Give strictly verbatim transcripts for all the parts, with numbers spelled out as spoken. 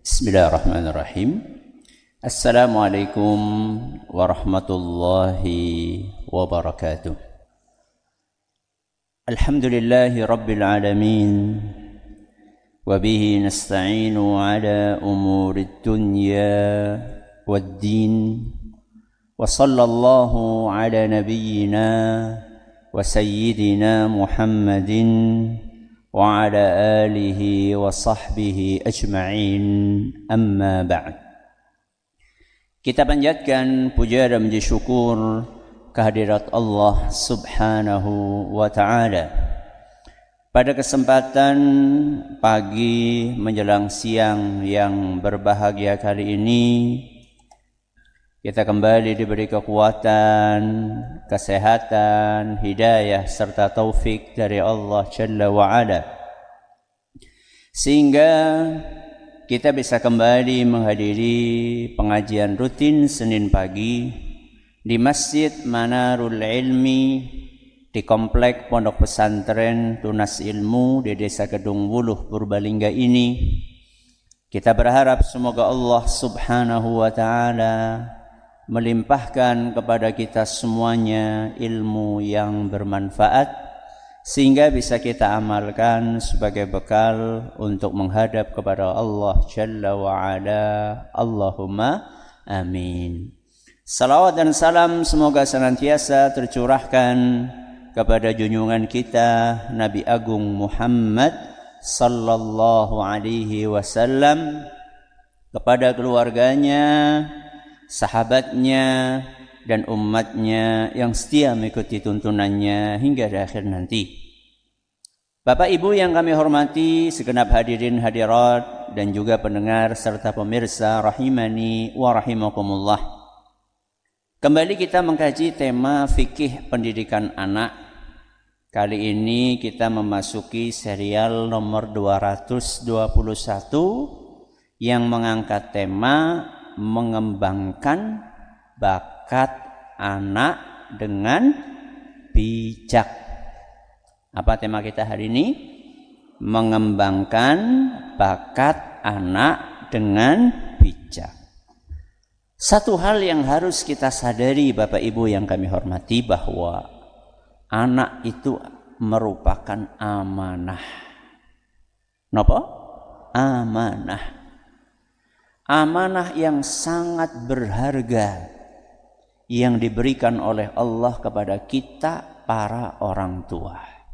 Bismillahirrahmanirrahim. Assalamualaikum warahmatullahi wabarakatuh. Alhamdulillahi rabbil alamin. Wabihi nasta'inu ala umurid dunya waddin. Wa sallallahu ala nabiyyina wa sayyidina Muhammadin wa ala alihi wa sahbihi ajma'in, amma ba'd. Kita panjatkan puja dan puji syukur kehadirat Allah subhanahu wa ta'ala. Pada kesempatan pagi menjelang siang yang berbahagia kali ini, kita kembali diberi kekuatan, kesehatan, hidayah serta taufik dari Allah Jalla wa'ala, sehingga kita bisa kembali menghadiri pengajian rutin Senin pagi di Masjid Manarul Ilmi di Komplek Pondok Pesantren Tunas Ilmu di Desa Kedung Wuluh, Purbalingga ini. Kita berharap semoga Allah subhanahu wa ta'ala melimpahkan kepada kita semuanya ilmu yang bermanfaat, sehingga bisa kita amalkan sebagai bekal untuk menghadap kepada Allah Jalla wa'ala. Allahumma amin. Salawat dan salam semoga senantiasa tercurahkan kepada junjungan kita Nabi Agung Muhammad sallallahu alaihi wasallam, kepada keluarganya, sahabatnya, dan umatnya yang setia mengikuti tuntunannya hingga di akhir nanti. Bapak Ibu yang kami hormati, segenap hadirin hadirat dan juga pendengar serta pemirsa rahimani wa rahimakumullah. Kembali kita mengkaji tema fikih pendidikan anak. Kali ini kita memasuki serial nomor dua ratus dua puluh satu yang mengangkat tema mengembangkan bakat anak dengan bijak. Apa tema kita hari ini? Mengembangkan bakat anak dengan bijak. Satu hal yang harus kita sadari Bapak Ibu yang kami hormati, bahwa anak itu merupakan amanah. Napa? Amanah. Amanah yang sangat berharga yang diberikan oleh Allah kepada kita para orang tua.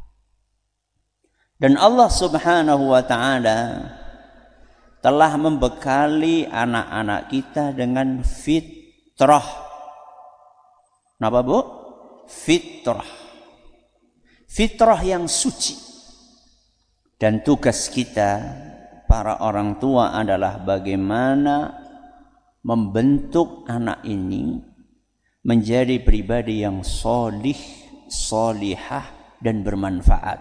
Dan Allah subhanahu wa ta'ala telah membekali anak-anak kita dengan fitrah. Kenapa Bu? Fitrah. Fitrah yang suci. Dan tugas kita para orang tua adalah bagaimana membentuk anak ini menjadi pribadi yang solih, solihah, dan bermanfaat.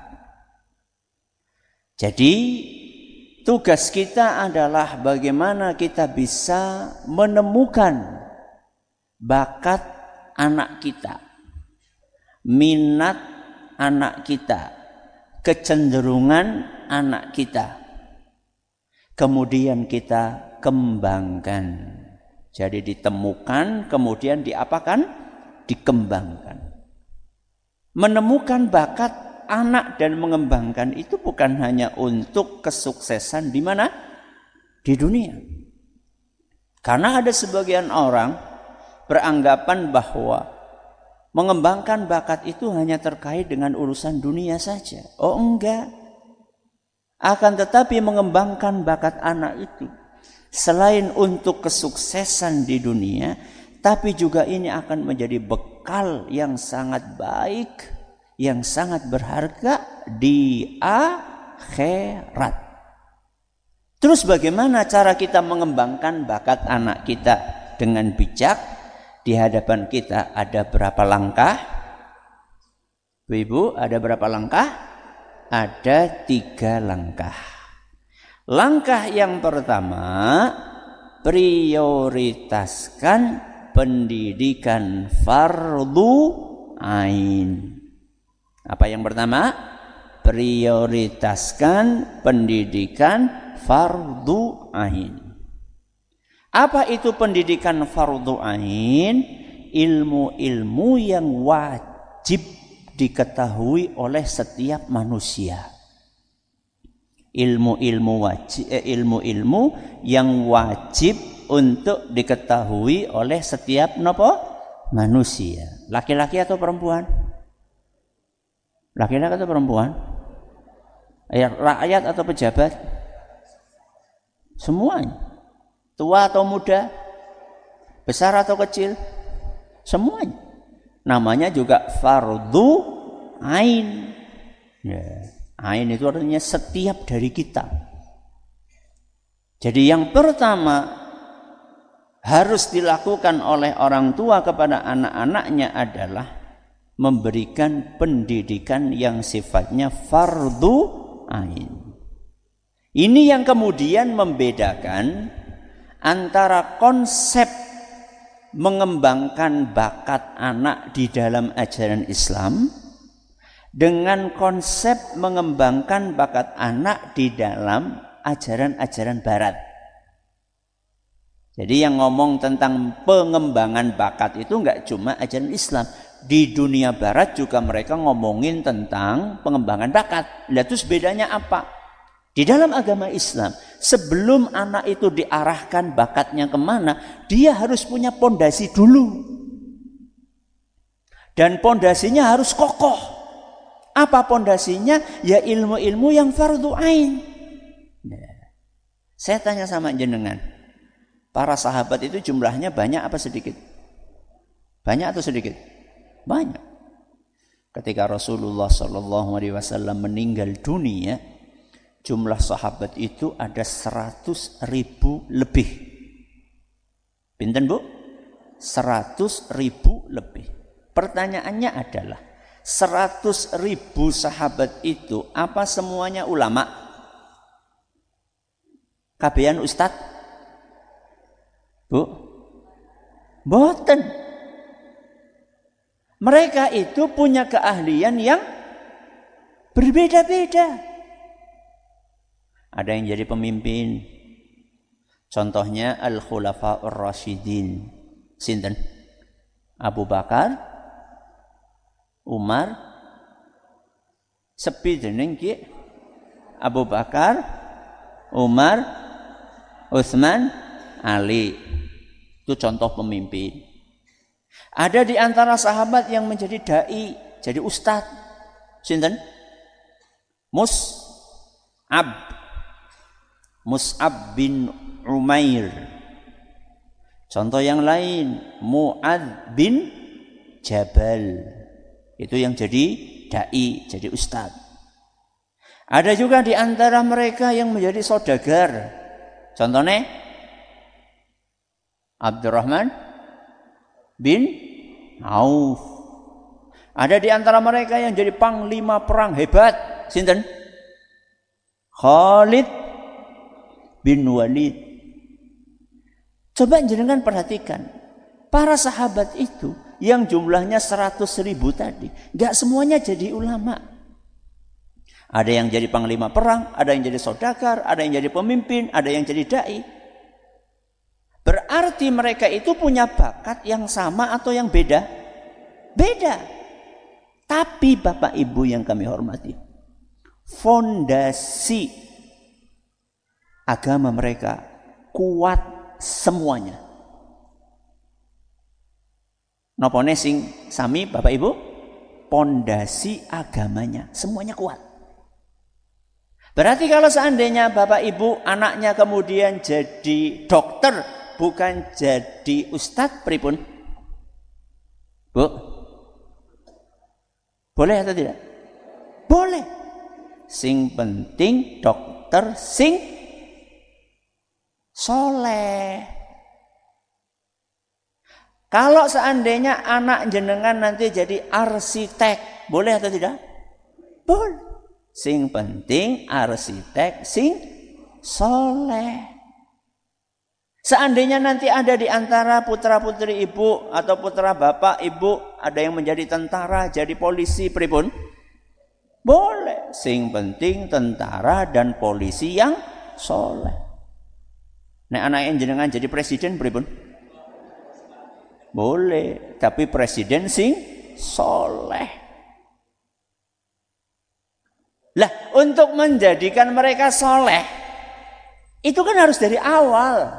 Jadi tugas kita adalah bagaimana kita bisa menemukan bakat anak kita, minat anak kita, kecenderungan anak kita, kemudian kita kembangkan. Jadi ditemukan, kemudian diapakan? Dikembangkan. Menemukan bakat anak dan mengembangkan itu bukan hanya untuk kesuksesan di mana? Di dunia. Karena ada sebagian orang beranggapan bahwa mengembangkan bakat itu hanya terkait dengan urusan dunia saja. Oh enggak. Akan tetapi mengembangkan bakat anak itu selain untuk kesuksesan di dunia, tapi juga ini akan menjadi bekal yang sangat baik, yang sangat berharga di akhirat. Terus bagaimana cara kita mengembangkan bakat anak kita dengan bijak? Di hadapan kita ada berapa langkah? Ibu, ada berapa langkah? Ada tiga langkah. Langkah yang pertama, prioritaskan pendidikan fardu ain. Apa yang pertama? Prioritaskan pendidikan fardu ain. Apa itu pendidikan fardhu ain? Ilmu-ilmu yang wajib diketahui oleh setiap manusia. Ilmu-ilmu wajib, eh, ilmu-ilmu yang wajib untuk diketahui oleh setiap nopo manusia. Laki-laki atau perempuan? Laki-laki atau perempuan? Rakyat atau pejabat? Semuanya. Tua atau muda? Besar atau kecil? Semuanya. Namanya juga fardhu ain. Ya. Ain itu artinya setiap dari kita. Jadi yang pertama harus dilakukan oleh orang tua kepada anak-anaknya adalah memberikan pendidikan yang sifatnya fardhu ain. Ini yang kemudian membedakan antara konsep mengembangkan bakat anak di dalam ajaran Islam dengan konsep mengembangkan bakat anak di dalam ajaran-ajaran Barat. Jadi yang ngomong tentang pengembangan bakat itu enggak cuma ajaran Islam. Di dunia Barat juga mereka ngomongin tentang pengembangan bakat. Lihat terus bedanya apa? Di dalam agama Islam, sebelum anak itu diarahkan bakatnya kemana, dia harus punya pondasi dulu. Dan pondasinya harus kokoh. Apa pondasinya? Ya ilmu-ilmu yang fardhu ain. Nah, saya tanya sama jenengan, para sahabat itu jumlahnya banyak apa sedikit? Banyak atau sedikit? Banyak. Ketika Rasulullah shallallahu alaihi wasallam meninggal dunia, jumlah sahabat itu ada seratus ribu lebih. Pinten bu? Seratus ribu lebih. Pertanyaannya adalah, seratus ribu sahabat itu apa semuanya ulama? Kabehan ustad? Bu? Boten. Mereka itu punya keahlian yang berbeda-beda. Ada yang jadi pemimpin. Contohnya Al-Khulafa'ur Rasyidin. Sinten? Abu Bakar, Umar, sepi dening ki Abu Bakar, Umar, Utsman, Ali. Itu contoh pemimpin. Ada di antara sahabat yang menjadi dai, jadi ustadz. Sinten? Mus'ab. Mus'ab bin Umair. Contoh yang lain, Mu'adz bin Jabal. Itu yang jadi dai, jadi ustadz. Ada juga di antara mereka yang menjadi saudagar. Contohnya Abdurrahman bin Auf. Ada di antara mereka yang jadi panglima perang hebat. Sinten? Khalid bin Walid. Coba jenengan perhatikan, para sahabat itu yang jumlahnya seratus ribu tadi, gak semuanya jadi ulama. Ada yang jadi panglima perang, ada yang jadi saudagar, ada yang jadi pemimpin, ada yang jadi dai. Berarti mereka itu punya bakat yang sama atau yang beda? Beda. Tapi Bapak Ibu yang kami hormati, fondasi agama mereka kuat semuanya. Nopone sing sami Bapak Ibu? Pondasi agamanya semuanya kuat. Berarti kalau seandainya Bapak Ibu anaknya kemudian jadi dokter, bukan jadi ustadz, pripun? Bu? Boleh atau tidak? Boleh. Sing penting dokter sing soleh. Kalau seandainya anak jenengan nanti jadi arsitek, boleh atau tidak? Boleh. Sing penting arsitek sing soleh. Seandainya nanti ada di antara putra-putri ibu atau putra bapak ibu, ada yang menjadi tentara, jadi polisi, pripun? Boleh. Sing penting tentara dan polisi yang soleh. Nek anak jenengan jadi presiden pripun? Boleh, tapi presiden sing soleh. Lah, untuk menjadikan mereka soleh, itu kan harus dari awal.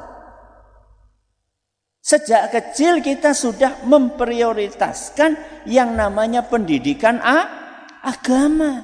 Sejak kecil kita sudah memprioritaskan yang namanya pendidikan a, agama.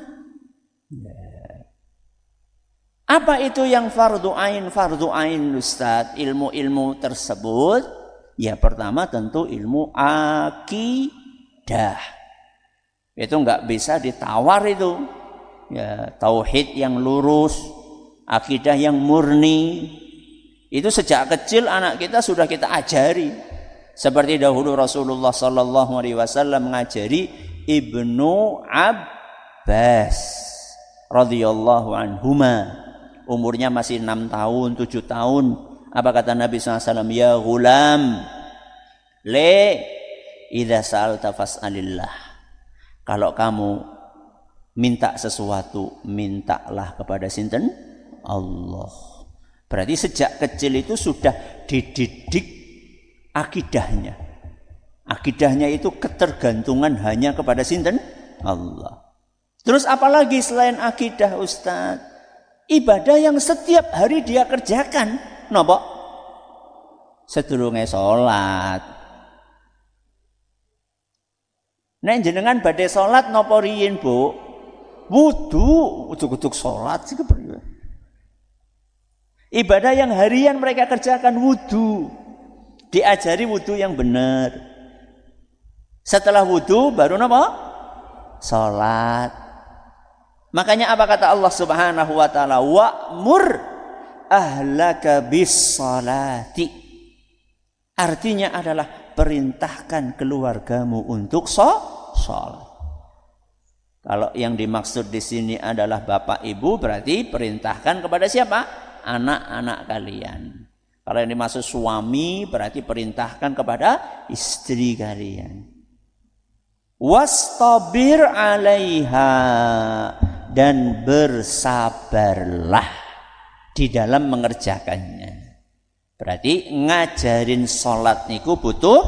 Apa itu yang fardu ain? Fardu ain Ustaz, ilmu-ilmu tersebut, ya pertama tentu ilmu akidah. Itu enggak bisa ditawar itu. Ya, tauhid yang lurus, akidah yang murni. Itu sejak kecil anak kita sudah kita ajari. Seperti dahulu Rasulullah sallallahu alaihi wasallam mengajari Ibnu Abbas radhiyallahu anhuma. Umurnya masih enam tahun, tujuh tahun. Apa kata Nabi sallallahu alaihi wasallam? Ya ghulam, le idza sa'alta fas'alillah. Kalau kamu minta sesuatu, mintalah kepada sinten? Allah. Berarti sejak kecil itu sudah dididik akidahnya. Akidahnya itu ketergantungan hanya kepada sinten? Allah. Terus apalagi selain akidah Ustaz? Ibadah yang setiap hari dia kerjakan. Napa? Sedurunge salat. Nek jenengan badhe salat napa riyin, Bu? Wudu, ujuk-ujuk salat sih kepriwe. Ibadah yang harian mereka kerjakan wudu. Diajari wudu yang benar. Setelah wudu baru napa? Salat. Makanya apa kata Allah Subhanahu wa taala? Wa'mur ahlaka bis salati. Artinya adalah perintahkan keluargamu untuk salat. Kalau yang dimaksud di sini adalah bapak ibu, berarti perintahkan kepada siapa? Anak-anak kalian. Kalau yang dimaksud suami, berarti perintahkan kepada istri kalian. Wastabir alaiha, dan bersabarlah di dalam mengerjakannya. Berarti ngajarin sholat niku butuh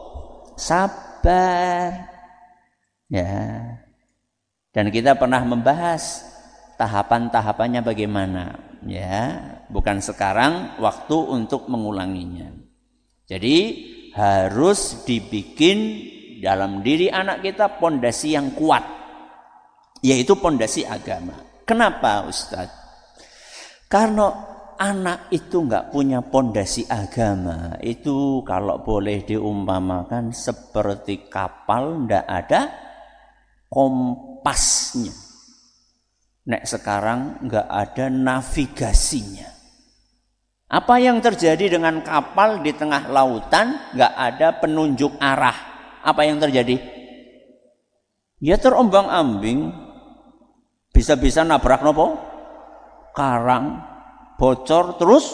sabar. Ya. Dan kita pernah membahas tahapan-tahapannya bagaimana, ya. Bukan sekarang waktu untuk mengulanginya. Jadi harus dibikin dalam diri anak kita pondasi yang kuat, yaitu pondasi agama. Kenapa Ustaz? Karena anak itu enggak punya pondasi agama, itu kalau boleh diumpamakan seperti kapal ndak ada kompasnya. Nek sekarang nggak ada navigasinya. Apa yang terjadi dengan kapal di tengah lautan? Nggak ada penunjuk arah. Apa yang terjadi? Ya terombang-ambing. Bisa-bisa nabrak nopo? Karang, bocor terus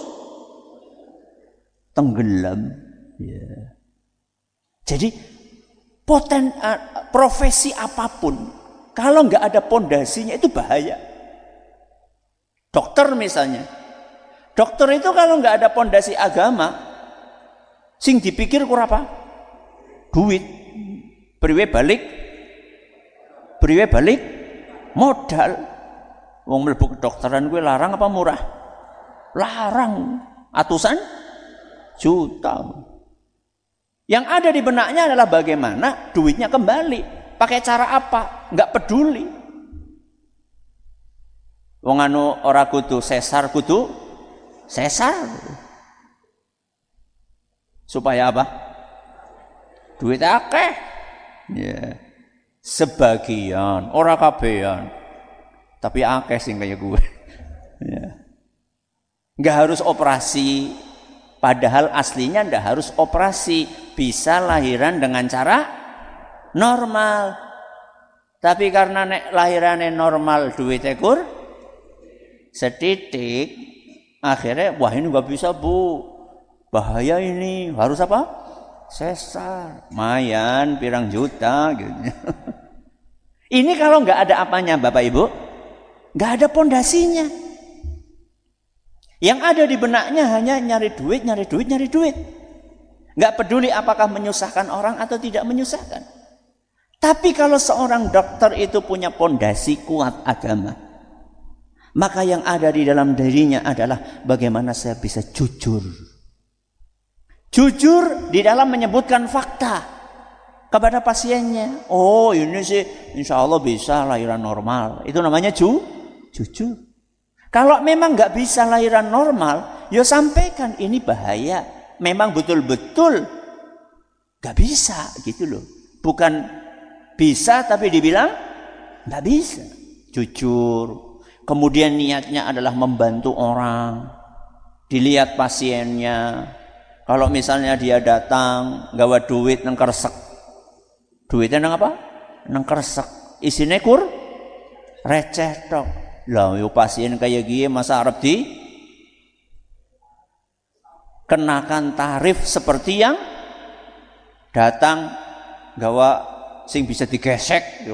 tenggelam. Ya. Jadi poten uh, profesi apapun kalau nggak ada pondasinya itu bahaya. Dokter misalnya, dokter itu kalau nggak ada pondasi agama, sing dipikir kur apa? Duit, beriwe balik, beriwe balik, modal. Wong mlebu kedokteran gue larang apa murah? Larang, atusan juta. Yang ada di benaknya adalah bagaimana duitnya kembali. Pakai cara apa? Enggak peduli. Wong anu ora kudu sesar, kudu sesar. Supaya apa? Duit akeh. Ya. Sebagian, ora kabehan. Tapi akeh sing kaya gue. Ya. Enggak harus operasi. Padahal aslinya ndak harus operasi, bisa lahiran dengan cara normal. Tapi karena nek lahirane normal duit ekur setitik, akhirnya wah ini nggak bisa bu, bahaya ini, harus apa? Sesar, mayan pirang juta gitu. Ini kalau nggak ada apanya Bapak Ibu, nggak ada pondasinya. Yang ada di benaknya hanya nyari duit, nyari duit, nyari duit. Nggak peduli apakah menyusahkan orang atau tidak menyusahkan. Tapi kalau seorang dokter itu punya pondasi kuat agama, maka yang ada di dalam dirinya adalah bagaimana saya bisa jujur. Jujur di dalam menyebutkan fakta kepada pasiennya. Oh ini sih insya Allah bisa lahiran normal. Itu namanya ju, jujur. Kalau memang nggak bisa lahiran normal, ya sampaikan ini bahaya. Memang betul-betul nggak bisa gitu loh. Bukan bisa tapi dibilang nggak bisa. Jujur. Kemudian niatnya adalah membantu orang. Dilihat pasiennya. Kalau misalnya dia datang gawa duit nang kersek. Duitnya nang apa? Nang kersek. Isine kur receh tok. Lah yo pasien kayak gini masa arep di kenakan tarif seperti yang datang gawa sing bisa digesek.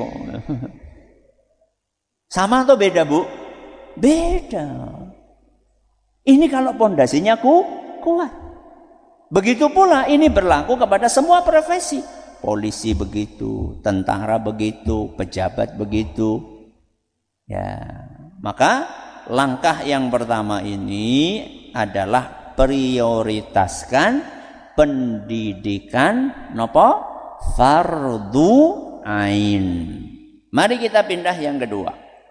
Sama atau beda, Bu? Beda. Ini kalau pondasinya ku kuat. Begitu pula ini berlaku kepada semua profesi. Polisi begitu, tentara begitu, pejabat begitu. Ya, maka langkah yang pertama ini adalah prioritaskan pendidikan nopo? Fardu ain. Mari kita pindah yang kedua.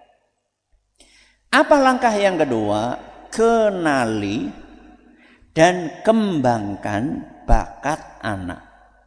Apa langkah yang kedua? Kenali dan kembangkan bakat anak.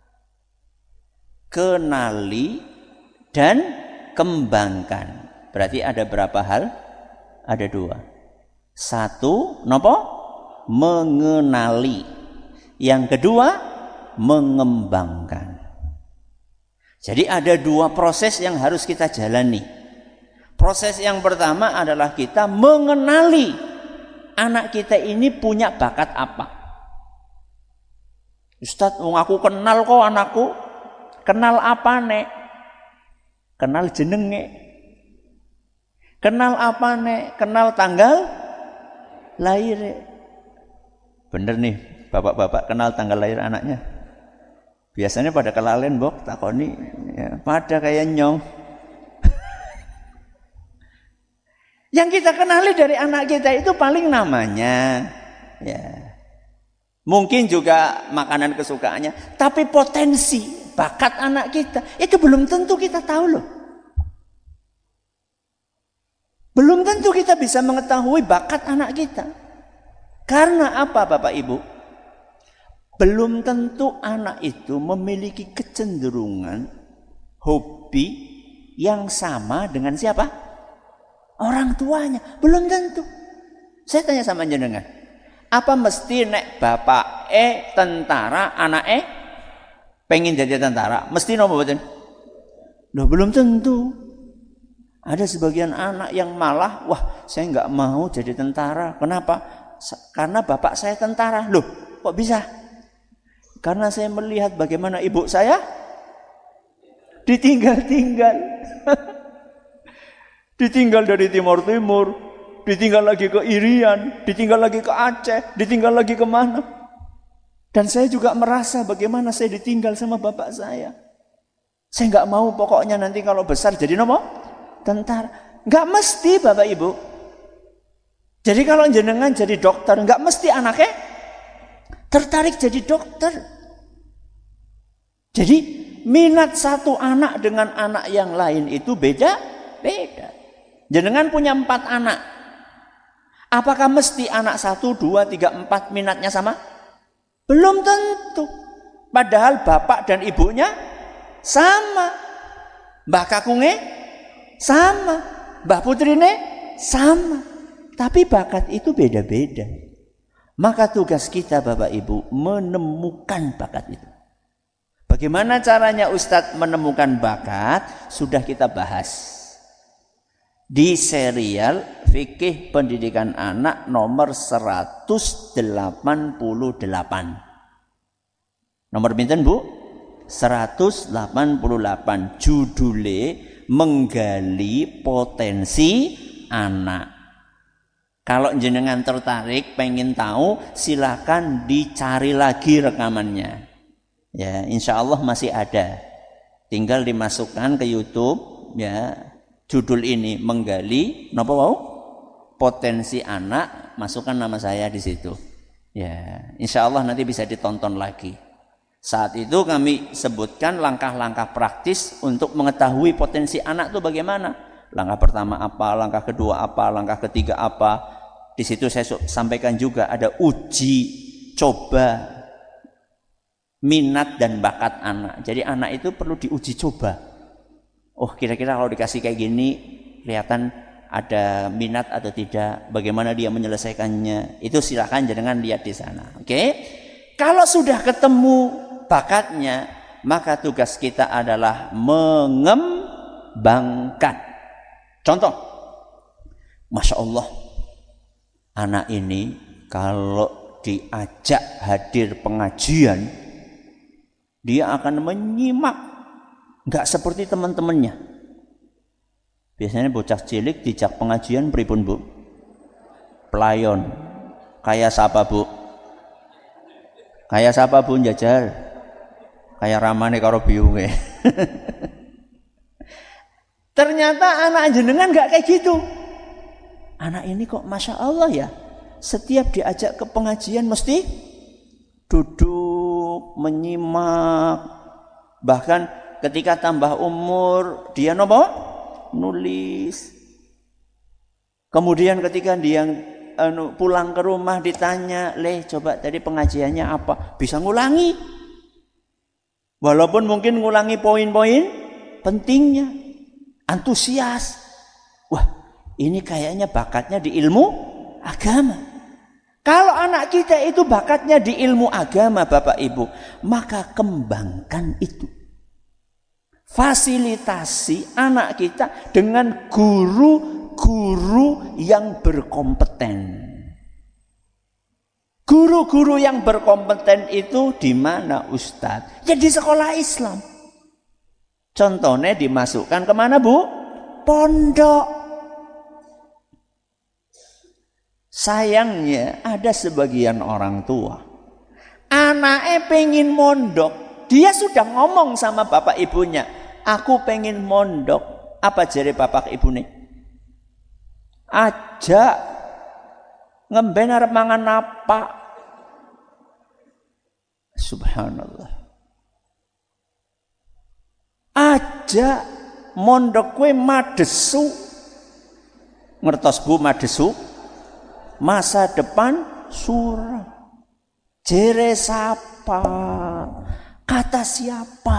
Kenali dan kembangkan. Berarti ada berapa hal? Ada dua. Satu, nopo? Mengenali. Yang kedua, mengembangkan. Jadi ada dua proses yang harus kita jalani. Proses yang pertama adalah kita mengenali anak kita ini punya bakat apa. Ustadz, aku kenal kok anakku. Kenal apa nek? Kenal jenenge. Kenal apa nek? Kenal tanggal lahir. Bener nih, bapak-bapak kenal tanggal lahir anaknya. Biasanya pada kelalen bok takoni ya, pada kayak nyong. Yang kita kenali dari anak kita itu paling namanya ya. Mungkin juga makanan kesukaannya, tapi potensi bakat anak kita itu belum tentu kita tahu loh. Belum tentu kita bisa mengetahui bakat anak kita. Karena apa Bapak Ibu? Belum tentu anak itu memiliki kecenderungan hobi yang sama dengan siapa? Orang tuanya. Belum tentu. Saya tanya sama jenengan. Apa mesti nek bapak eh tentara, anak eh pengen jadi tentara? Mesti nomor betul? Loh belum tentu. Ada sebagian anak yang malah, wah saya nggak mau jadi tentara. Kenapa? Karena bapak saya tentara. Loh kok bisa? Karena saya melihat bagaimana ibu saya ditinggal-tinggal. Ditinggal dari Timur Timur, ditinggal lagi ke Irian, ditinggal lagi ke Aceh, ditinggal lagi kemana. Dan saya juga merasa bagaimana saya ditinggal sama bapak saya. Saya nggak mau pokoknya nanti kalau besar jadi apa? Tentara. Nggak mesti Bapak Ibu. Jadi kalau jenengan jadi dokter, nggak mesti anaknya tertarik jadi dokter. Jadi minat satu anak dengan anak yang lain itu beda, beda. Jenengan punya empat anak. Apakah mesti anak satu, dua, tiga, empat minatnya sama? Belum tentu. Padahal bapak dan ibunya sama. Mbah kakunge sama. Mbah putrine sama. Tapi bakat itu beda-beda. Maka tugas kita Bapak Ibu menemukan bakat itu. Bagaimana caranya Ustadz menemukan bakat? Sudah kita bahas di serial Fikih Pendidikan Anak nomor seratus delapan puluh delapan. Nomor pinten Bu? seratus delapan puluh delapan. Judule menggali potensi anak. Kalau jenengan tertarik, pengen tahu, silakan dicari lagi rekamannya. Ya, insya Allah masih ada. Tinggal dimasukkan ke YouTube, ya. Judul ini menggali, napa wau? Potensi anak, masukkan nama saya di situ. Ya, insya Allah nanti bisa ditonton lagi. Saat itu kami sebutkan langkah-langkah praktis untuk mengetahui potensi anak itu bagaimana. Langkah pertama apa, langkah kedua apa, langkah ketiga apa. Di situ saya sampaikan juga ada uji coba minat dan bakat anak. Jadi anak itu perlu diuji coba. Oh, kira-kira kalau dikasih kayak gini kelihatan ada minat atau tidak, bagaimana dia menyelesaikannya. Itu silakan jangan lihat di sana. Oke? Okay? Kalau sudah ketemu bakatnya, maka tugas kita adalah mengembangkan. Contoh, Masya Allah, anak ini kalau diajak hadir pengajian, dia akan menyimak, nggak seperti teman-temannya. Biasanya bocah cilik dijak pengajian pripun bu? Pelayon. Kayak siapa bu? Kayak siapa bu Jajar? Kayak ramane karo biunge. Ternyata anak jenengan nggak kayak gitu. Anak ini kok Masya Allah ya, setiap diajak ke pengajian mesti duduk, menyimak. Bahkan ketika tambah umur, dia nopo? Nulis. Kemudian ketika dia anu, pulang ke rumah ditanya, "Leh, coba tadi pengajiannya apa?" Bisa ngulangi. Walaupun mungkin ngulangi poin-poin pentingnya. Antusias. Wah, ini kayaknya bakatnya di ilmu agama. Kalau anak kita itu bakatnya di ilmu agama, Bapak Ibu, maka kembangkan itu. Fasilitasi anak kita dengan guru-guru yang berkompeten. Guru-guru yang berkompeten itu di mana Ustadz? Ya di sekolah Islam. Contohnya dimasukkan kemana bu? Pondok. Sayangnya ada sebagian orang tua, anaknya pengen mondok, dia sudah ngomong sama bapak ibunya, aku pengen mondok. Apa jere bapak ibunya? Ajak ngemben arep mangan apa? Subhanallah. Aja mondok kowe madesu. Ngertos bu madesu? Masa depan suram. Jere siapa? Kata siapa?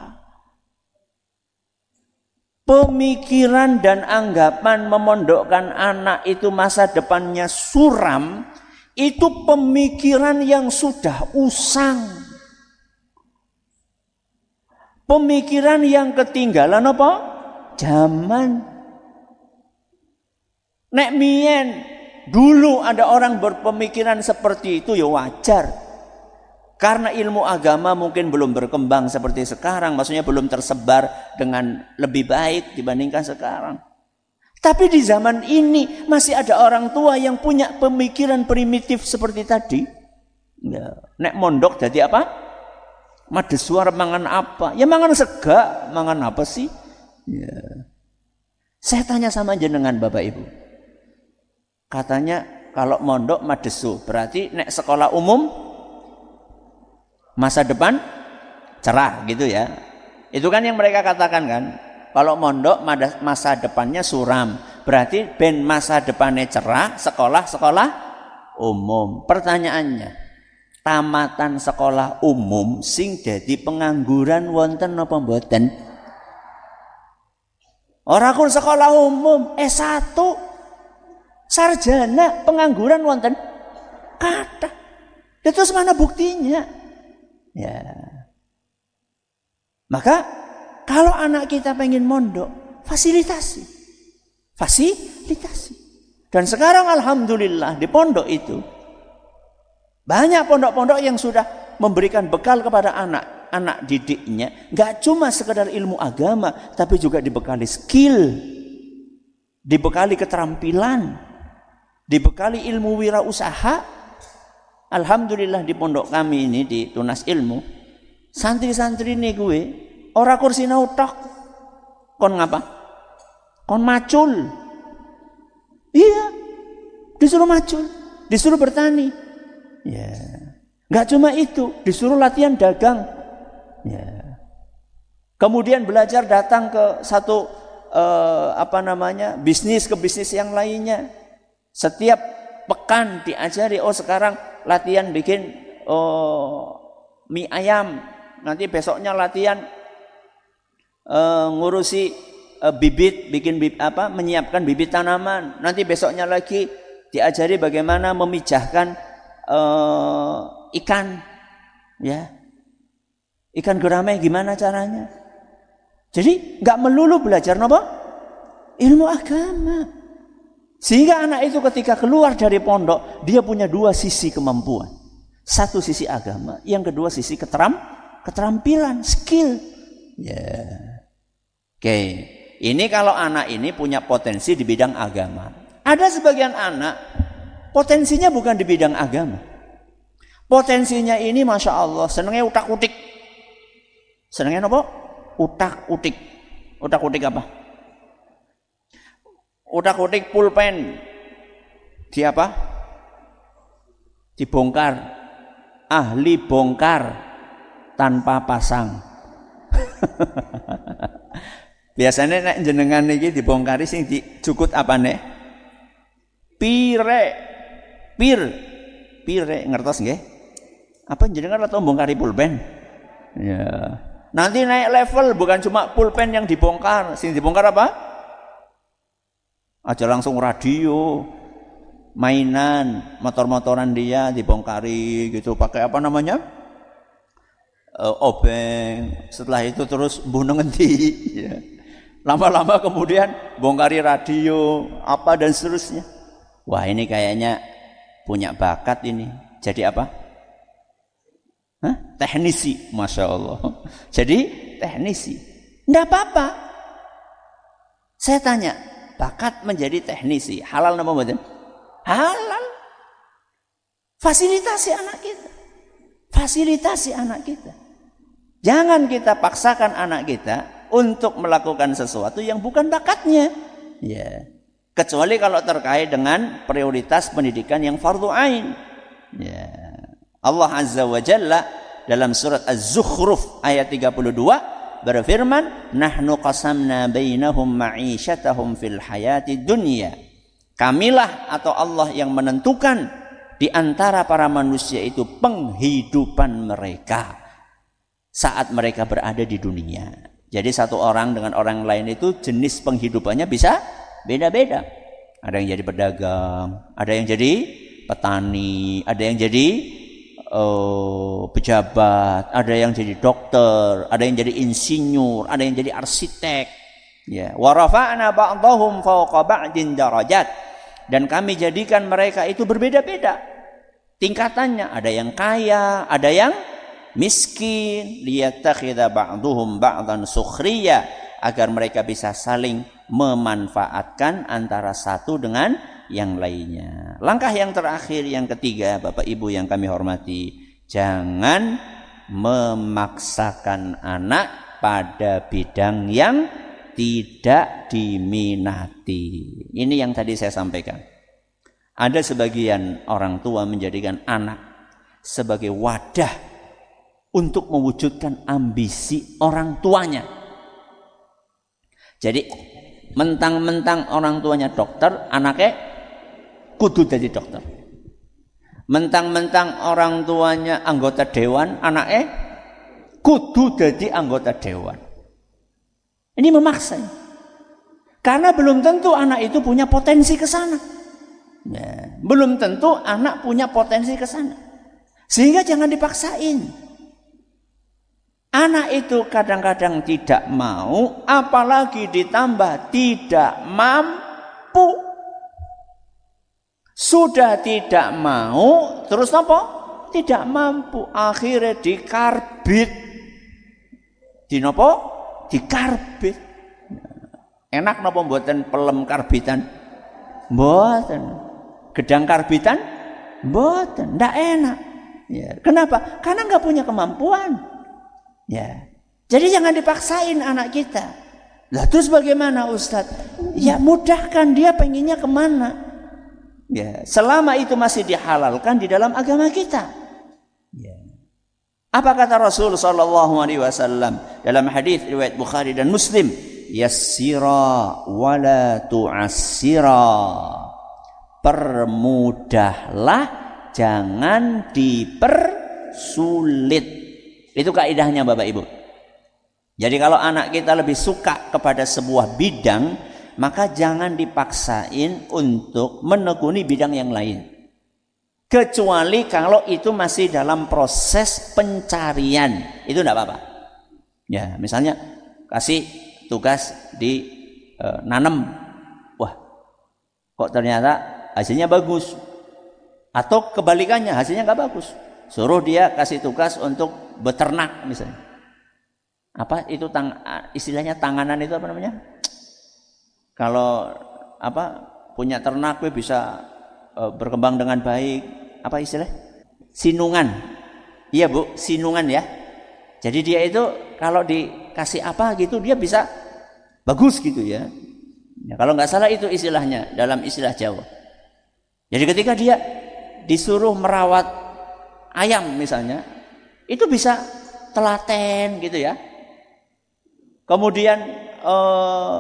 Pemikiran dan anggapan memondokkan anak itu masa depannya suram, itu pemikiran yang sudah usang. Pemikiran yang ketinggalan apa? Zaman. Nek mien, dulu ada orang berpemikiran seperti itu ya wajar. Karena ilmu agama mungkin belum berkembang seperti sekarang, maksudnya belum tersebar dengan lebih baik dibandingkan sekarang. Tapi di zaman ini masih ada orang tua yang punya pemikiran primitif seperti tadi. Ya. Nek mondok jadi apa? Madesuar mangan apa? Ya mangan sega, mangan apa sih? Ya. Saya tanya sama jenengan Bapak Ibu. Katanya kalau mondok madesu, berarti nek sekolah umum masa depan cerah gitu ya. Itu kan yang mereka katakan kan. Kalau mondok masa depannya suram, berarti ben masa depannya cerah, sekolah-sekolah umum. Pertanyaannya, tamatan sekolah umum sing dadi pengangguran wonten napa mboten? Ora kun sekolah umum S satu sarjana pengangguran wonten kathah. Terus mana buktinya? Ya. Maka kalau anak kita pengen mondok, fasilitasi. Fasilitasi. Dan sekarang alhamdulillah di pondok itu banyak pondok-pondok yang sudah memberikan bekal kepada anak, anak didiknya, enggak cuma sekedar ilmu agama, tapi juga dibekali skill, dibekali keterampilan. dibekali ilmu wirausaha. Alhamdulillah di pondok kami ini di Tunas Ilmu, santri-santri ini gue ora kursi nautok, kon ngapa? Kon macul. Iya, disuruh macul, disuruh bertani. Ya, nggak cuma itu, disuruh latihan dagang. Ya, kemudian belajar datang ke satu eh, apa namanya bisnis ke bisnis yang lainnya. Setiap pekan diajari, oh sekarang latihan bikin oh, mie ayam, nanti besoknya latihan uh, ngurusi uh, bibit, bikin bibit, apa, menyiapkan bibit tanaman, nanti besoknya lagi diajari bagaimana memijahkan uh, ikan, ya, ikan gurame gimana caranya. Jadi nggak melulu belajar nopo ilmu agama. Sehingga anak itu ketika keluar dari pondok, dia punya dua sisi kemampuan. Satu sisi agama, yang kedua sisi keteram, keterampilan, skill. Ya. Yeah. Oke, okay. Ini kalau anak ini punya potensi di bidang agama. Ada sebagian anak, potensinya bukan di bidang agama. Potensinya ini Masya Allah, senengnya utak-utik. Senengnya apa? Utak-utik. Utak-utik apa? Utak-utik pulpen di apa? Dibongkar, ahli bongkar tanpa pasang. Biasanya nek jenengan iki dibongkari sing dicukut apa nih? Pire, pir, pire, ngertos nggih? Apa jenengan atau bongkari pulpen? Ya. Nanti naik level, bukan cuma pulpen yang dibongkar, sing dibongkar apa? Aja langsung radio, mainan, motor-motoran dia dibongkari gitu, pakai apa namanya? E, obeng. Setelah itu terus bunuh ngendi, ya. Lama-lama kemudian bongkari radio, apa dan seterusnya. Wah, ini kayaknya punya bakat ini. Jadi apa? Hah? Teknisi, Masya Allah. Jadi teknisi. Nggak apa-apa. Saya tanya, bakat menjadi teknisi halal napa mboten? Halal. Fasilitasi anak kita. Fasilitasi anak kita. Jangan kita paksakan anak kita untuk melakukan sesuatu yang bukan bakatnya. Ya. Kecuali kalau terkait dengan prioritas pendidikan yang fardhu ain. Ya. Allah Azza wa Jalla dalam surat Az-Zukhruf ayat tiga puluh dua berfirman, nahnu qasamna bainahum ma'isyatahum fil hayati dunya. Kamilah atau Allah yang menentukan di antara para manusia itu penghidupan mereka saat mereka berada di dunia. Jadi satu orang dengan orang lain itu jenis penghidupannya bisa beda-beda. Ada yang jadi pedagang, ada yang jadi petani, ada yang jadi Uh, pejabat, ada yang jadi dokter, ada yang jadi insinyur, ada yang jadi arsitek. Ya, wa rafa'na ba'dahum fawqa ba'din darajat. Dan kami jadikan mereka itu berbeda-beda tingkatannya. Ada yang kaya, ada yang miskin. Liyattakhidha ba'duhum ba'dan sukhriya, agar mereka bisa saling memanfaatkan antara satu dengan yang lainnya. Langkah yang terakhir, yang ketiga, Bapak Ibu yang kami hormati, jangan memaksakan anak pada bidang yang tidak diminati. Ini yang tadi saya sampaikan. Ada sebagian orang tua menjadikan anak sebagai wadah untuk mewujudkan ambisi orang tuanya. Jadi mentang-mentang orang tuanya dokter, anaknya kudu jadi dokter. Mentang-mentang orang tuanya anggota dewan, anaknya kudu jadi anggota dewan. Ini memaksa. Karena belum tentu anak itu punya potensi ke sana. Ya, belum tentu anak punya potensi ke sana. Sehingga jangan dipaksain. Anak itu kadang-kadang tidak mau, apalagi ditambah tidak mampu. Sudah tidak mau, terus apa? Tidak mampu. Akhirnya dikarbit. Di nopo? Dikarbit. Enak nopo mboten pelem karbitan? Mboten. gedang karbitan? Mboten, ndak enak. Ya, kenapa? Karena nggak punya kemampuan. Ya, jadi jangan dipaksain anak kita. Lah terus bagaimana Ustadz? Ya mudahkan dia pengennya kemana. Ya, selama itu masih dihalalkan di dalam agama kita. Ya. Apa kata Rasul sallallahu alaihi wasallam dalam hadis riwayat Bukhari dan Muslim? Yassira wala tu'assira. Permudahlah, jangan dipersulit. Itu kaidahnya Bapak Ibu. Jadi kalau anak kita lebih suka kepada sebuah bidang, maka jangan dipaksain untuk menekuni bidang yang lain. Kecuali kalau itu masih dalam proses pencarian, itu tidak apa-apa. Ya, misalnya kasih tugas di e, nanam, wah, kok ternyata hasilnya bagus. Atau kebalikannya, hasilnya nggak bagus. Suruh dia kasih tugas untuk beternak misalnya. Apa itu tang, istilahnya tanganan itu apa namanya? Kalau apa punya ternak bisa e, berkembang dengan baik, apa istilah? Sinungan. Iya Bu, sinungan ya. Jadi dia itu kalau dikasih apa gitu dia bisa bagus gitu ya. Ya kalau nggak salah itu istilahnya dalam istilah Jawa. Jadi ketika dia disuruh merawat ayam misalnya, itu bisa telaten gitu ya. Kemudian eh,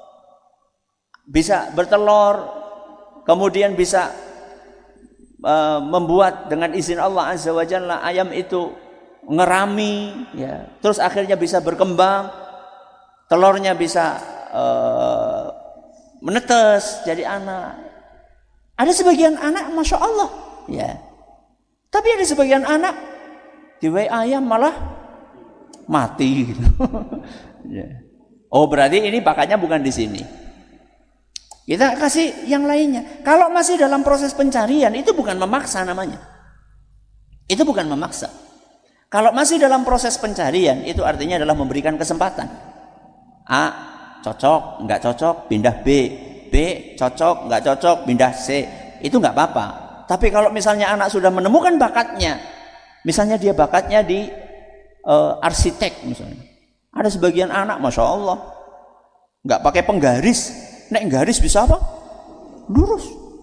bisa bertelur, kemudian bisa uh, membuat dengan izin Allah Azza wa Jalla ayam itu ngerami, ya. Terus akhirnya bisa berkembang, telurnya bisa uh, menetes jadi anak. Ada sebagian anak, masya Allah, ya. Tapi ada sebagian anak di W ayam malah mati. Gitu. Ya. Oh berarti ini bakatnya bukan di sini. Kita kasih yang lainnya. Kalau masih dalam proses pencarian, itu bukan memaksa namanya. Itu bukan memaksa. Kalau masih dalam proses pencarian, itu artinya adalah memberikan kesempatan. A, cocok, nggak cocok, pindah B. B, cocok, nggak cocok, pindah C. Itu nggak apa-apa. Tapi kalau misalnya anak sudah menemukan bakatnya, misalnya dia bakatnya di uh, arsitek misalnya. Ada sebagian anak, masya Allah, nggak pakai penggaris. Nek garis bisa apa? Lurus.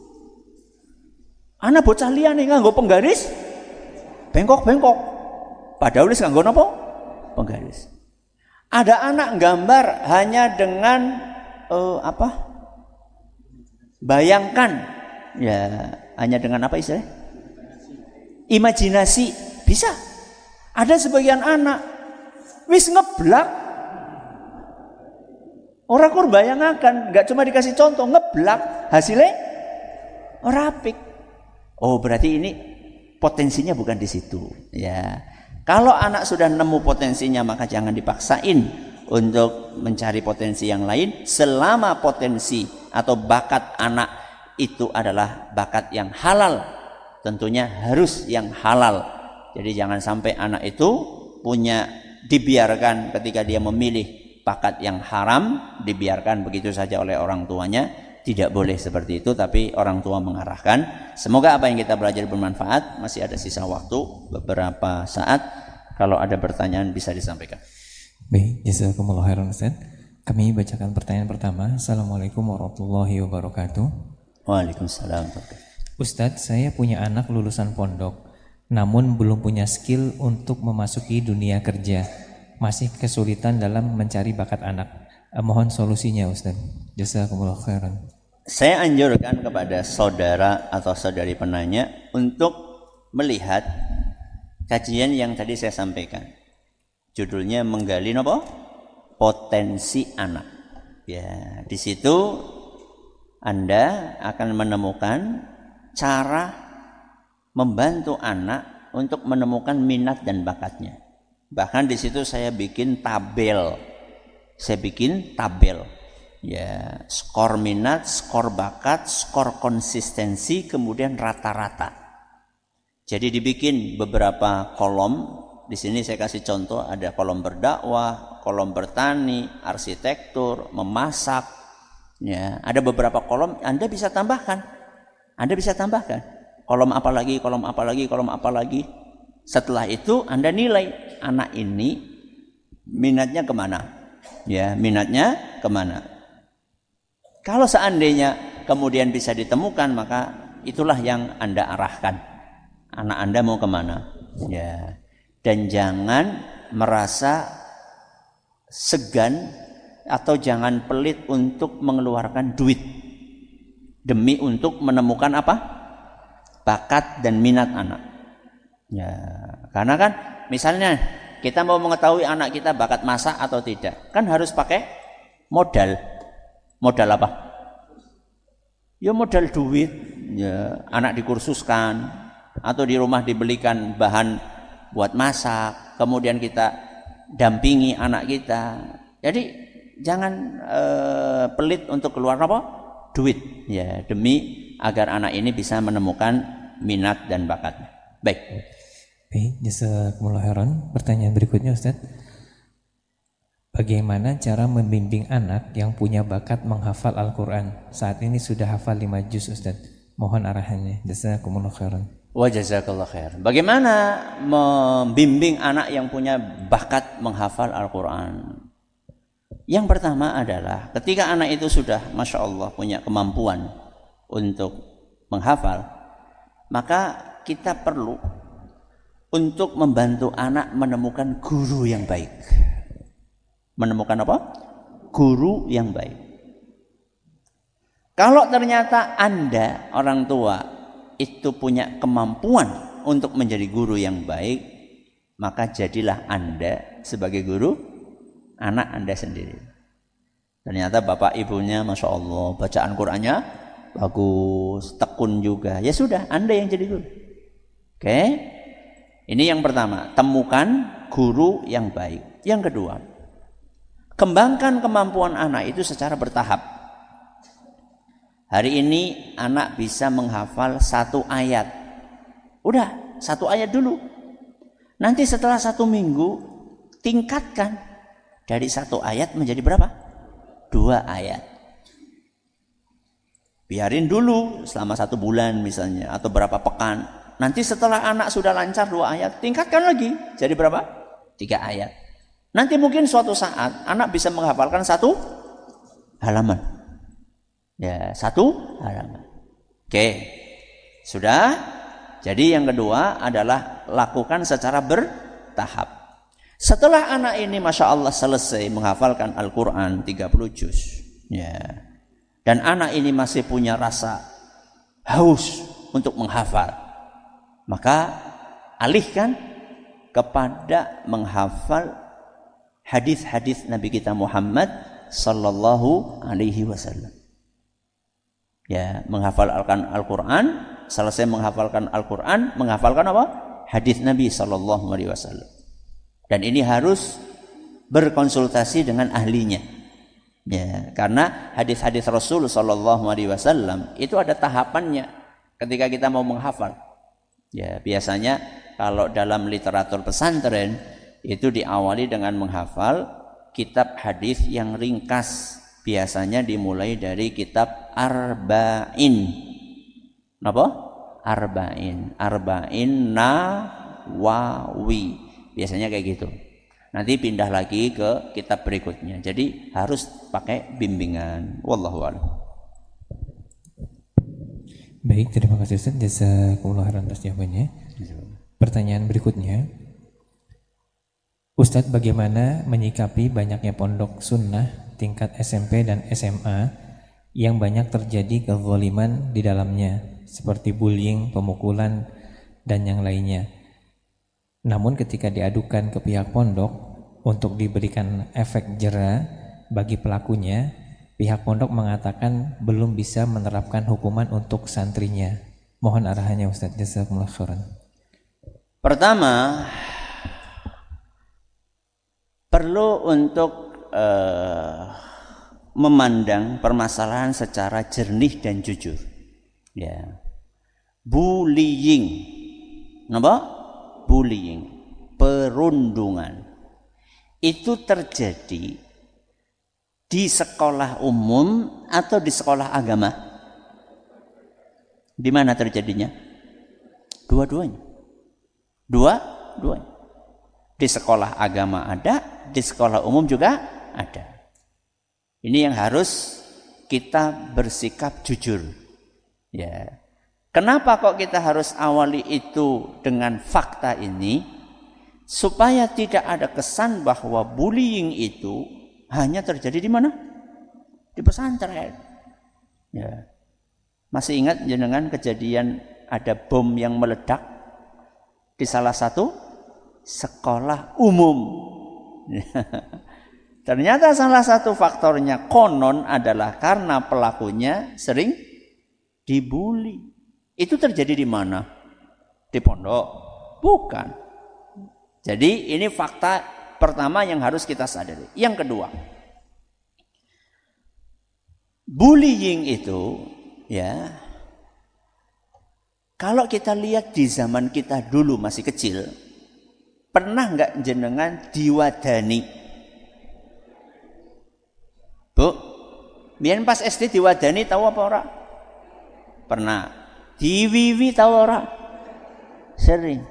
Anak bocah liyane nganggo penggaris bengkok-bengkok. Padahal wis nganggo napa? Penggaris. Ada anak gambar hanya dengan uh, apa? Bayangkan. Ya, hanya dengan apa istilahnya? Imajinasi. Bisa. Ada sebagian anak wis ngeblak. Orang kur bayangakan, nggak cuma dikasih contoh, ngeblak, hasilnya rapik. Oh berarti ini potensinya bukan di situ. Ya, kalau anak sudah nemu potensinya maka jangan dipaksain untuk mencari potensi yang lain. Selama potensi atau bakat anak itu adalah bakat yang halal, tentunya harus yang halal. Jadi jangan sampai anak itu punya dibiarkan ketika dia memilih bakat yang haram dibiarkan begitu saja oleh orang tuanya. Tidak boleh seperti itu, tapi orang tua mengarahkan. Semoga apa yang kita belajar bermanfaat. Masih ada sisa waktu beberapa saat. Kalau ada pertanyaan bisa disampaikan. Baik, jazakumullah khairan Ustaz. Kami bacakan pertanyaan pertama. Assalamualaikum warahmatullahi wabarakatuh. Waalaikumsalam. Ustaz, saya punya anak lulusan pondok, namun belum punya skill untuk memasuki dunia kerja. Masih kesulitan dalam mencari bakat anak. Eh, mohon solusinya Ustaz. Jazakumullah khairan. Saya anjurkan kepada saudara atau saudari penanya untuk melihat kajian yang tadi saya sampaikan. Judulnya menggali apa? Potensi anak. Ya, di situ Anda akan menemukan cara membantu anak untuk menemukan minat dan bakatnya. Bahkan di situ saya bikin tabel. Saya bikin tabel. Ya, skor minat, skor bakat, skor konsistensi, kemudian rata-rata. Jadi dibikin beberapa kolom. Di sini saya kasih contoh, ada kolom berdakwah, kolom bertani, arsitektur, memasak. Ya, ada beberapa kolom Anda bisa tambahkan. Anda bisa tambahkan kolom apa lagi, kolom apa lagi, kolom apa lagi. Setelah itu Anda nilai anak ini minatnya kemana, ya minatnya kemana. Kalau seandainya kemudian bisa ditemukan, maka itulah yang Anda arahkan. Anak Anda mau kemana, ya. Dan jangan merasa segan atau jangan pelit untuk mengeluarkan duit demi untuk menemukan apa? Bakat dan minat anak. Ya, karena kan misalnya kita mau mengetahui anak kita bakat masak atau tidak, kan harus pakai modal. Modal apa? Ya modal duit. Ya, anak dikursuskan atau di rumah dibelikan bahan buat masak, kemudian kita dampingi anak kita. Jadi jangan uh, pelit untuk keluar apa? Duit, ya, demi agar anak ini bisa menemukan minat dan bakatnya. Baik. Baik, jazakumullah khairan. Pertanyaan berikutnya, Ustaz. Bagaimana cara membimbing anak yang punya bakat menghafal Al-Quran? Saat ini sudah hafal lima juz, Ustaz. Mohon arahannya. Jazakumullah khairan. Wa jazakallah khair. Bagaimana membimbing anak yang punya bakat menghafal Al-Quran? Yang pertama adalah ketika anak itu sudah Masya Allah punya kemampuan untuk menghafal, maka kita perlu untuk membantu anak menemukan guru yang baik. Menemukan apa? Guru yang baik. Kalau ternyata Anda orang tua itu punya kemampuan untuk menjadi guru yang baik, maka jadilah Anda sebagai guru anak Anda sendiri. Ternyata bapak ibunya Masya Allah bacaan Qur'annya bagus, tekun juga. Ya sudah, Anda yang jadi guru. Oke, ini yang pertama, temukan guru yang baik. Yang kedua, kembangkan kemampuan anak itu secara bertahap. Hari ini anak bisa menghafal satu ayat. Udah, satu ayat dulu. Nanti setelah satu minggu, tingkatkan. Dari satu ayat menjadi berapa? Dua ayat. Biarin dulu selama satu bulan misalnya, atau berapa pekan. Nanti setelah anak sudah lancar dua ayat, tingkatkan lagi. Jadi berapa? Tiga ayat. Nanti mungkin suatu saat anak bisa menghafalkan satu halaman. Ya, satu halaman. Oke, sudah. Jadi yang kedua adalah lakukan secara bertahap. Setelah anak ini Masya Allah selesai menghafalkan Al-Quran tiga puluh juz, ya, dan anak ini masih punya rasa haus untuk menghafal, maka alihkan kepada menghafal hadis-hadis Nabi kita Muhammad Sallallahu Alaihi Wasallam. Ya, menghafal Al-Quran, selesai menghafalkan Al-Quran, menghafalkan apa? Hadis Nabi Sallallahu Alaihi Wasallam. Dan ini harus berkonsultasi dengan ahlinya. Ya, karena hadis-hadis Rasul Sallallahu Alaihi Wasallam itu ada tahapannya ketika kita mau menghafal. Ya, biasanya kalau dalam literatur pesantren itu diawali dengan menghafal kitab hadis yang ringkas. Biasanya dimulai dari kitab Arba'in. Apa? Arba'in. Arba'in Nawawi. Biasanya kayak gitu. Nanti pindah lagi ke kitab berikutnya. Jadi harus pakai bimbingan. Wallahu a'lam. Baik, terima kasih Ustaz. Jazakumullah khairan atas jawabannya. Pertanyaan berikutnya. Ustaz, bagaimana menyikapi banyaknya pondok sunnah tingkat S M P dan S M A yang banyak terjadi kezaliman di dalamnya, seperti bullying, pemukulan, dan yang lainnya. Namun ketika diadukan ke pihak pondok untuk diberikan efek jera bagi pelakunya, pihak pondok mengatakan belum bisa menerapkan hukuman untuk santrinya. Mohon arahannya Ustaz. Jazakumullah khairan. Pertama, perlu untuk uh, memandang permasalahan secara jernih dan jujur. Ya. Bullying. Napa? Bullying, perundungan itu terjadi di sekolah umum atau di sekolah agama? Di mana terjadinya? Dua-duanya. Dua-duanya. Di sekolah agama ada, di sekolah umum juga ada. Ini yang harus kita bersikap jujur. Ya. Kenapa kok kita harus awali itu dengan fakta ini? Supaya tidak ada kesan bahwa bullying itu hanya terjadi di mana? Di pesantren. Ya. Masih ingat jenengan kejadian ada bom yang meledak di salah satu sekolah umum. Ternyata salah satu faktornya konon adalah karena pelakunya sering dibully. Itu terjadi di mana? Di pondok? Bukan. Jadi ini fakta pertama yang harus kita sadari. Yang kedua, bullying itu ya, kalau kita lihat di zaman kita dulu masih kecil, pernah nggak jenengan diwadani? Bu, biyen pas S D diwadani tahu apa ora? Pernah. Diwiwi tahu ora? Sering.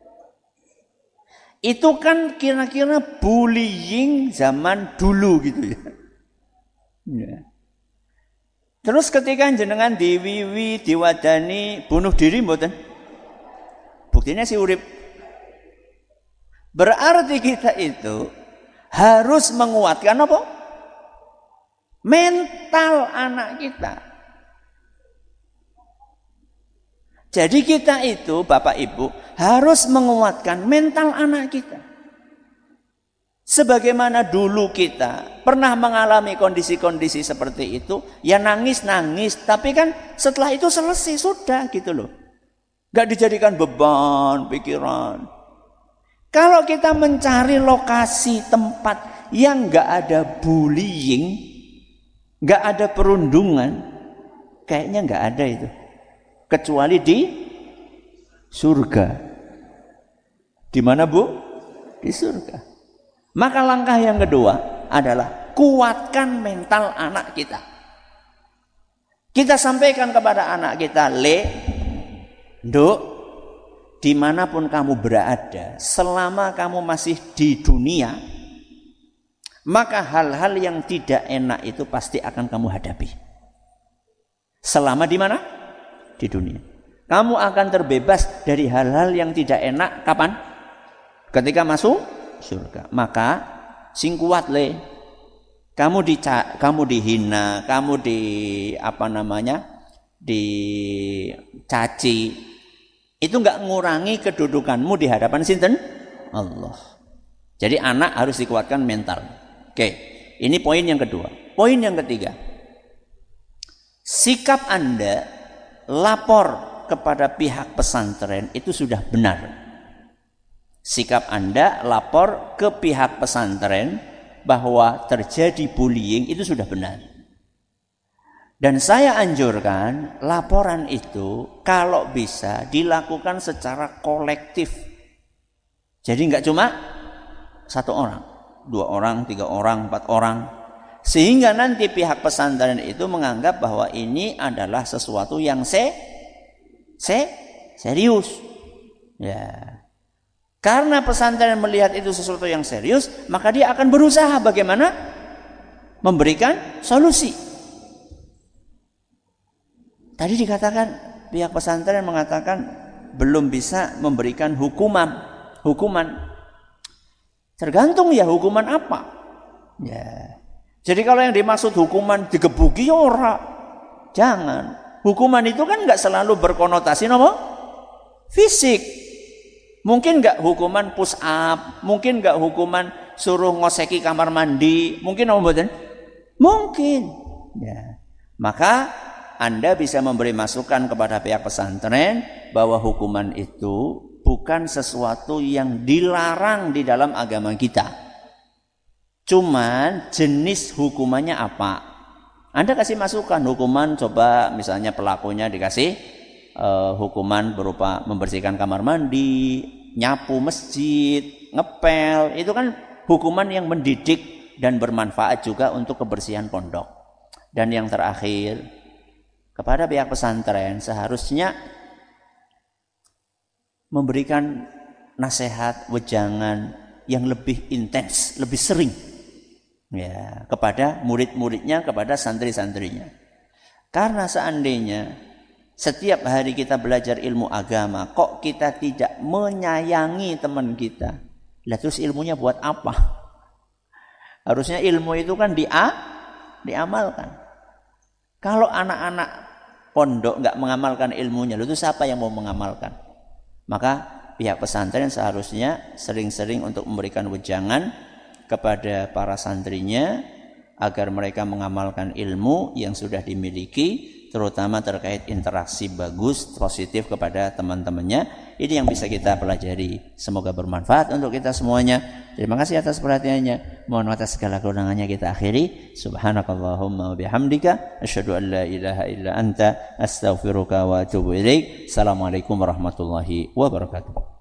Itu kan kira-kira bullying zaman dulu gitu ya. Ya. Terus ketika jenengan diwiwi, diwadani, bunuh diri mboten? Buktinya si urip. Berarti kita itu harus menguatkan apa? Mental anak kita. Jadi kita itu Bapak Ibu harus menguatkan mental anak kita. Sebagaimana dulu kita pernah mengalami kondisi-kondisi seperti itu, ya nangis-nangis, tapi kan setelah itu selesai sudah gitu loh. Gak dijadikan beban pikiran. Kalau kita mencari lokasi tempat yang gak ada bullying, gak ada perundungan, kayaknya gak ada itu. Kecuali di surga. Di mana Bu? Di surga. Maka langkah yang kedua adalah kuatkan mental anak kita. Kita sampaikan kepada anak kita, Le, Nduk, dimanapun kamu berada, selama kamu masih di dunia, maka hal-hal yang tidak enak itu pasti akan kamu hadapi. Selama di mana? Di dunia. Kamu akan terbebas dari hal-hal yang tidak enak kapan? Ketika masuk surga. Maka sing kuat le. Kamu dica, kamu dihina, kamu di apa namanya? Dicaci. Itu enggak ngurangi kedudukanmu di hadapan sinten? Allah. Jadi anak harus dikuatkan mental. Oke, ini poin yang kedua. Poin yang ketiga. Sikap Anda lapor kepada pihak pesantren itu sudah benar. Sikap Anda lapor ke pihak pesantren bahwa terjadi bullying itu sudah benar. Dan saya anjurkan laporan itu kalau bisa dilakukan secara kolektif. Jadi enggak cuma satu orang, dua orang, tiga orang, empat orang. Sehingga nanti pihak pesantren itu menganggap bahwa ini adalah sesuatu yang se, se serius. Ya. Karena pesantren melihat itu sesuatu yang serius, maka dia akan berusaha bagaimana memberikan solusi. Tadi dikatakan pihak pesantren mengatakan belum bisa memberikan hukuman, hukuman. Tergantung ya hukuman apa. Ya. Jadi kalau yang dimaksud hukuman digebuki ora, jangan. Hukuman itu kan nggak selalu berkonotasi apa? Fisik. Mungkin nggak hukuman push up, mungkin nggak hukuman suruh ngoseki kamar mandi, mungkin apa mboten? Mungkin. Ya. Maka Anda bisa memberi masukan kepada pihak pesantren bahwa hukuman itu bukan sesuatu yang dilarang di dalam agama kita. Cuman jenis hukumannya apa? Anda kasih masukan hukuman, coba misalnya pelakunya dikasih uh, hukuman berupa membersihkan kamar mandi, nyapu masjid, ngepel. Itu kan hukuman yang mendidik dan bermanfaat juga untuk kebersihan pondok. Dan yang terakhir, kepada pihak pesantren seharusnya memberikan nasihat, wejangan yang lebih intens, lebih sering ya kepada murid-muridnya, kepada santri-santrinya. Karena seandainya setiap hari kita belajar ilmu agama, kok kita tidak menyayangi teman kita, lah terus ilmunya buat apa? Harusnya ilmu itu kan dia diamalkan. Kalau anak-anak pondok nggak mengamalkan ilmunya, lalu siapa yang mau mengamalkan? Maka pihak pesantren seharusnya sering-sering untuk memberikan wejangan kepada para santrinya agar mereka mengamalkan ilmu yang sudah dimiliki, terutama terkait interaksi bagus, positif kepada teman-temannya. Ini yang bisa kita pelajari. Semoga bermanfaat untuk kita semuanya. Terima kasih atas perhatiannya. Mohon maaf atas segala kekurangannya kita akhiri. Subhanakallahumma wa bihamdika asyhadu an la ilaha illa anta astaghfiruka wa atubu ilaik. Assalamualaikum warahmatullahi wabarakatuh.